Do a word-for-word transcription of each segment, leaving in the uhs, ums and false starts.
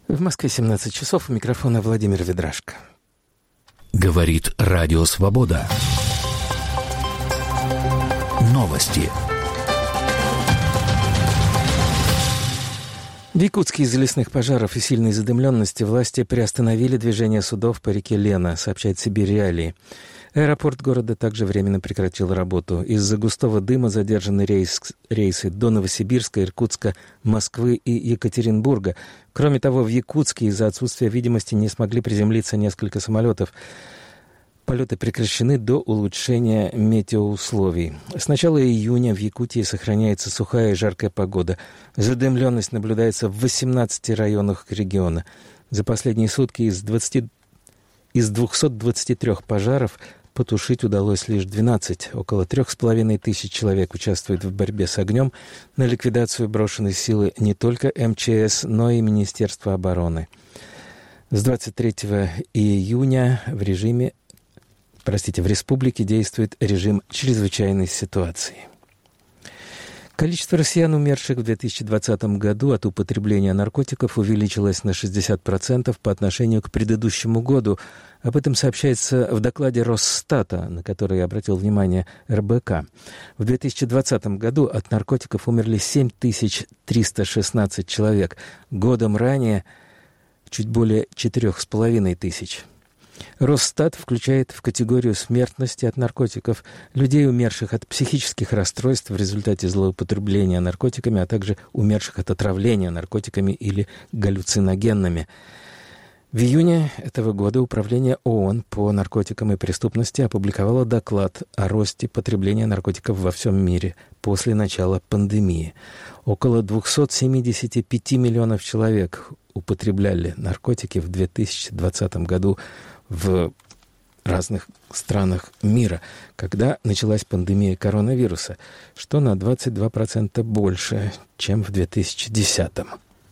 В Москве семнадцать часов, у микрофона Владимир Ведрашко. Говорит Радио Свобода. Новости. В Якутске из-за лесных пожаров и сильной задымленности власти приостановили движение судов по реке Лена, сообщает Сибирь Реалии. Аэропорт города также временно прекратил работу. Из-за густого дыма задержаны рейс, рейсы до Новосибирска, Иркутска, Москвы и Екатеринбурга. Кроме того, в Якутске из-за отсутствия видимости не смогли приземлиться несколько самолетов. Полеты прекращены до улучшения метеоусловий. С начала июня в Якутии сохраняется сухая и жаркая погода. Задымленность наблюдается в восемнадцати районах региона. За последние сутки из, двадцати, из двухсот двадцати трёх пожаров потушить удалось лишь двенадцать. Около трех с половиной тысяч человек участвуют в борьбе с огнем. На ликвидацию брошены силы не только эм че эс, но и Министерство обороны. С двадцать третьего июня в режиме Простите, в республике действует режим чрезвычайной ситуации. Количество россиян, умерших в две тысячи двадцатом году от употребления наркотиков, увеличилось на шестьдесят процентов по отношению к предыдущему году. Об этом сообщается в докладе Росстата, на который обратил внимание эр бэ ка. В две тысячи двадцатом году от наркотиков умерли семь тысяч триста шестнадцать человек. Годом ранее чуть более четырех с половиной тысяч. Росстат включает в категорию смертности от наркотиков людей, умерших от психических расстройств в результате злоупотребления наркотиками, а также умерших от отравления наркотиками или галлюциногенными. В июне этого года Управление ООН по наркотикам и преступности опубликовало доклад о росте потребления наркотиков во всем мире после начала пандемии. Около двухсот семидесяти пяти миллионов человек употребляли наркотики в две тысячи двадцатом году в разных странах мира, когда началась пандемия коронавируса, что на двадцать два процента больше, чем в две тысячи десятом.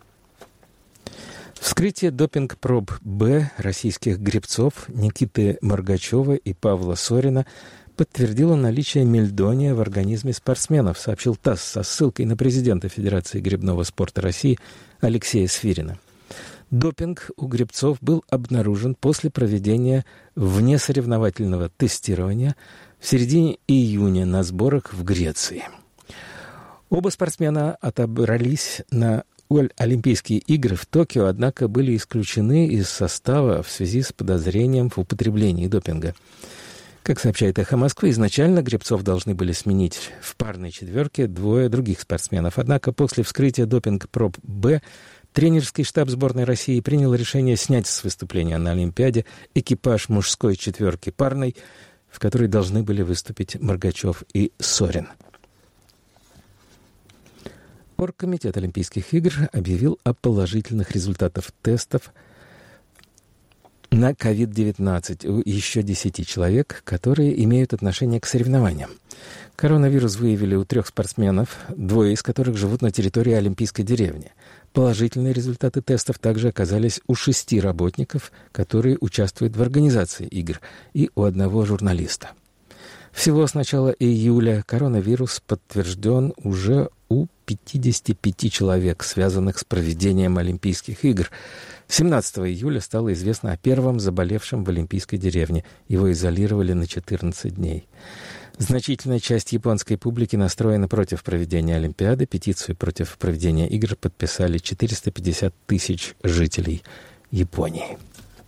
Вскрытие допинг-проб Б российских гребцов Никиты Моргачева и Павла Сорина подтвердило наличие мельдония в организме спортсменов, сообщил ТАСС со ссылкой на президента Федерации гребного спорта России Алексея Сфирина. Допинг у гребцов был обнаружен после проведения внесоревновательного тестирования в середине июня на сборах в Греции. Оба спортсмена отобрались на Олимпийские игры в Токио, однако были исключены из состава в связи с подозрением в употреблении допинга. Как сообщает «Эхо Москвы», изначально гребцов должны были сменить в парной четверке двое других спортсменов. Однако после вскрытия допинг-проб Б тренерский штаб сборной России принял решение снять с выступления на Олимпиаде экипаж мужской четверки парной, в которой должны были выступить Моргачев и Сорин. Оргкомитет Олимпийских игр объявил о положительных результатах тестов на ковид девятнадцать у еще десяти человек, которые имеют отношение к соревнованиям. Коронавирус выявили у трех спортсменов, двое из которых живут на территории Олимпийской деревни. Положительные результаты тестов также оказались у шести работников, которые участвуют в организации игр, и у одного журналиста. Всего с начала июля коронавирус подтвержден уже у пятидесяти пяти человек, связанных с проведением Олимпийских игр. семнадцатого июля стало известно о первом заболевшем в Олимпийской деревне. Его изолировали на четырнадцать дней. Значительная часть японской публики настроена против проведения Олимпиады. Петицию против проведения игр подписали четыреста пятьдесят тысяч жителей Японии.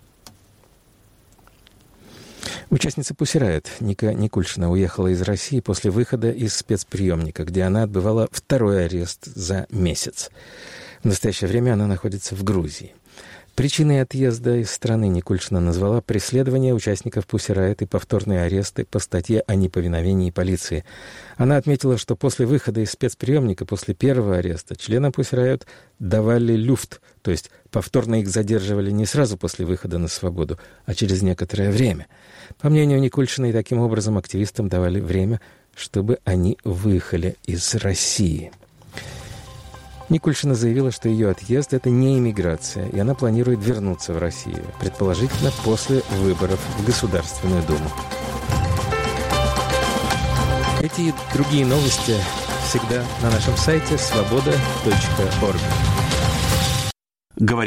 Участница Pussy Riot Ника Никульшина уехала из России после выхода из спецприемника, где она отбывала второй арест за месяц. В настоящее время она находится в Грузии. Причиной отъезда из страны Никульшина назвала преследование участников Pussy Riot и повторные аресты по статье о неповиновении полиции. Она отметила, что после выхода из спецприемника, после первого ареста, членам Pussy Riot давали люфт, то есть повторно их задерживали не сразу после выхода на свободу, а через некоторое время. По мнению Никульшиной, таким образом активистам давали время, чтобы они выехали из России. Никульшина заявила, что ее отъезд – это не иммиграция, и она планирует вернуться в Россию, предположительно после выборов в Государственную Думу. Эти и другие новости всегда на нашем сайте свобода точка орг.